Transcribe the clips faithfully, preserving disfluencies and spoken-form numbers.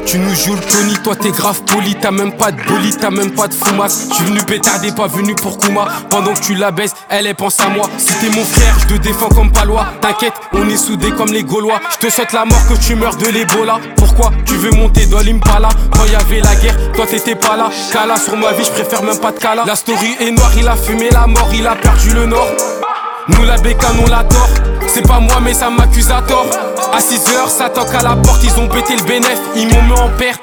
Tu nous joues le Tony, toi t'es grave poli. T'as même pas de bolide, t'as même pas de fumasse. Tu venu pétarder, pas venu pour Kuma. Pendant que tu la baisses, elle, elle pense à moi. Si t'es mon frère, je te défends comme Palois. T'inquiète, on est soudés comme les Gaulois. Je te souhaite la mort, que tu meurs de l'Ebola. Pourquoi tu veux monter dans l'Impala? Quand y'avait la guerre, toi t'étais pas là. Kala sur ma vie, je préfère même pas de Kala. La story est noire, il a fumé la mort, il a perdu le nord. Nous la bécane, on la tord. C'est pas moi mais ça m'accuse à tort. À six heures, ça toque à la porte. Ils ont pété le bénéf, ils m'ont mis en perte.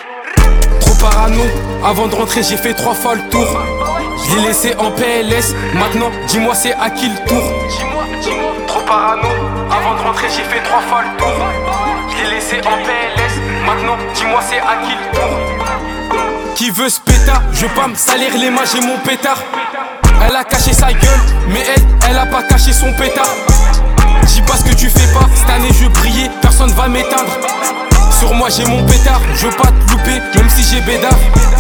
Trop parano, avant de rentrer j'ai fait trois fois le tour. Je l'ai laissé en P L S, maintenant dis-moi c'est à qui le tour. Dis-moi, dis-moi. Trop parano, avant de rentrer j'ai fait trois fois le tour. Je l'ai laissé en P L S, maintenant dis-moi c'est à qui le tour. Qui veut ce pétard? Je veux pas me salir les mains, j'ai mon pétard. Elle a caché sa gueule, mais elle, elle a pas caché son pétard. Dis pas ce que tu fais pas, cette année je brillais, personne va m'éteindre. Sur moi j'ai mon pétard, je veux pas te louper, même si j'ai bédave.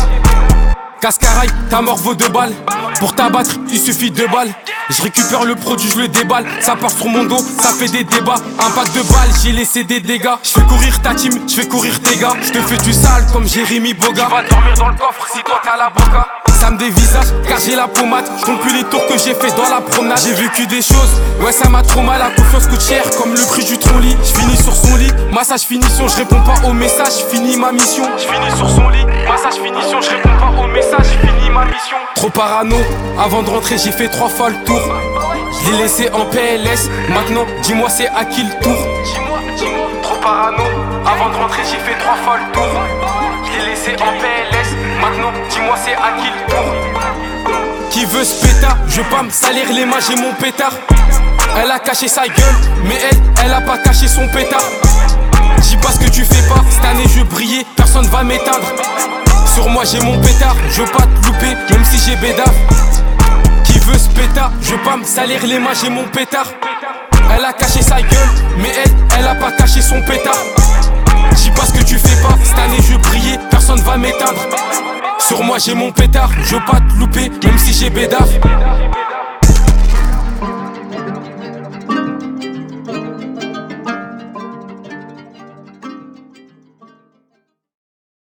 Cascaraï, ta mort vaut deux balles. Pour t'abattre, il suffit de balles. Je récupère le produit, je le déballe. Ça part sur mon dos, ça fait des débats. Un pack de balles, j'ai laissé des dégâts. Je fais courir ta team, je fais courir tes gars. Je te fais du sale comme Jérémy Boga. Tu vas dormir dans le coffre si toi t'as la boca. Ça me dévisage car j'ai la pommade. Je compte plus les tours que j'ai fait dans la promenade. J'ai vécu des choses, ouais ça m'a trop mal. La confiance coûte cher comme le prix du tronc-lit. Je finis sur son lit, massage finition. Je réponds pas au message, je finis ma mission. Je finis sur son lit, massage finition. Je réponds pas au message, je finis ma mission. Trop parano, avant de rentrer j'ai fait trois fois le tour. Je l'ai laissé en P L S, maintenant dis-moi c'est à qui le tour. Dis-moi, dis-moi. Trop parano, avant de rentrer j'ai fait trois fois le tour. Je l'ai laissé en P L S, maintenant dis-moi c'est à qui le tour. Qui veut ce pétard? Je veux pas me salir les mains, j'ai mon pétard. Elle a caché sa gueule, mais elle, elle a pas caché son pétard. Dis pas ce que tu fais pas, cette année je brillais, personne va m'éteindre. Sur moi j'ai mon pétard, je veux pas te louper, même si j'ai bédave. Qui veut ce pétard? Je veux pas me salir les mains, j'ai mon pétard. Elle a caché sa gueule, mais elle, elle a pas caché son pétard. Dis pas ce que tu fais pas, cette année je brillais, personne va m'éteindre. Sur moi j'ai mon pétard, je veux pas te louper, même si j'ai bédave.